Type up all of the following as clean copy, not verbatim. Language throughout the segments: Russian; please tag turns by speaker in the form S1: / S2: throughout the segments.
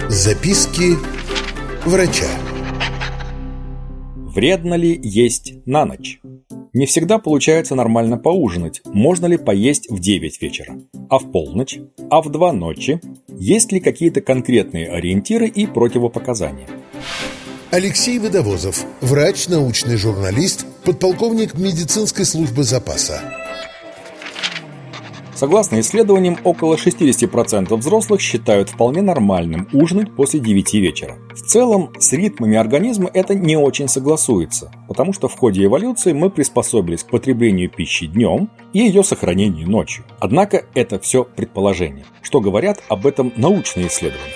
S1: Записки врача.
S2: Вредно ли есть на ночь? Не всегда получается нормально поужинать. Можно ли поесть в 9 вечера? А в полночь? А в 2 ночи? Есть ли какие-то конкретные ориентиры и противопоказания?
S1: Алексей Водовозов, врач, научный журналист, подполковник медицинской службы запаса.
S2: Согласно исследованиям, около 60% взрослых считают вполне нормальным ужинать после 9 вечера. В целом, с ритмами организма это не очень согласуется, потому что в ходе эволюции мы приспособились к потреблению пищи днем и ее сохранению ночью. Однако это все предположения. Что говорят об этом научные исследования?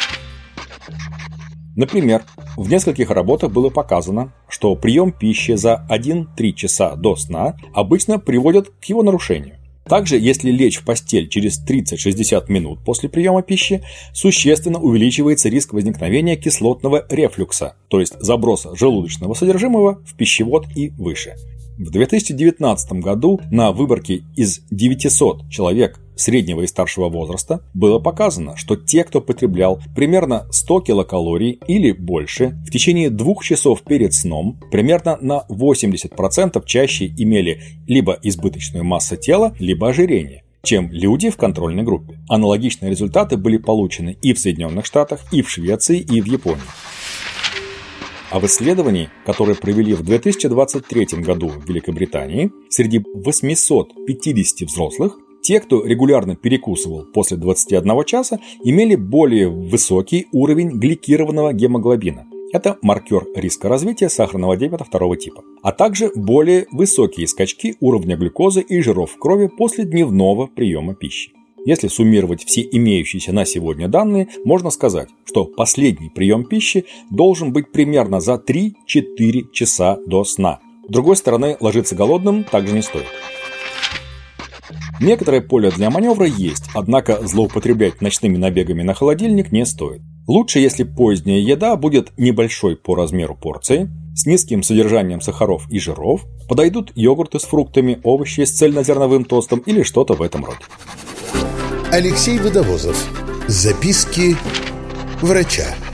S2: Например, в нескольких работах было показано, что прием пищи за 1-3 часа до сна обычно приводит к его нарушению. Также, если лечь в постель через 30-60 минут после приема пищи, существенно увеличивается риск возникновения кислотного рефлюкса, то есть заброса желудочного содержимого в пищевод и выше. В 2019 году на выборке из 900 человек среднего и старшего возраста было показано, что те, кто потреблял примерно 100 килокалорий или больше в течение 2 часов перед сном, примерно на 80% чаще имели либо избыточную массу тела, либо ожирение, чем люди в контрольной группе. Аналогичные результаты были получены и в Соединенных Штатах, и в Швеции, и в Японии. А в исследовании, которое провели в 2023 году в Великобритании, среди 850 взрослых, те, кто регулярно перекусывал после 21 часа, имели более высокий уровень гликированного гемоглобина. Это маркер риска развития сахарного диабета 2 типа. А также более высокие скачки уровня глюкозы и жиров в крови после дневного приема пищи. Если суммировать все имеющиеся на сегодня данные, можно сказать, что последний прием пищи должен быть примерно за 3-4 часа до сна. С другой стороны, ложиться голодным также не стоит. Некоторое поле для маневра есть, однако злоупотреблять ночными набегами на холодильник не стоит. Лучше, если поздняя еда будет небольшой по размеру порции, с низким содержанием сахаров и жиров, подойдут йогурты с фруктами, овощи с цельнозерновым тостом или что-то в этом роде.
S1: Алексей Водовозов. Записки врача.